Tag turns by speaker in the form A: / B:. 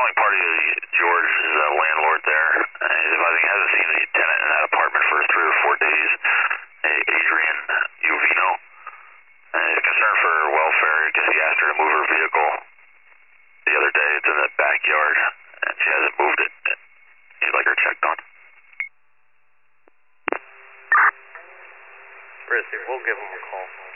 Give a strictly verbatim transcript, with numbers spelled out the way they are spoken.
A: calling party. George is a landlord there. Uh, he's advising he hasn't seen the tenant in that apartment for three or four days. Uh, Adrian Uvino. And he's concerned for her welfare because he asked her to move her vehicle the other day. It's in the backyard, and she hasn't moved it. He'd like her checked on.
B: Rissy, we'll give him a call.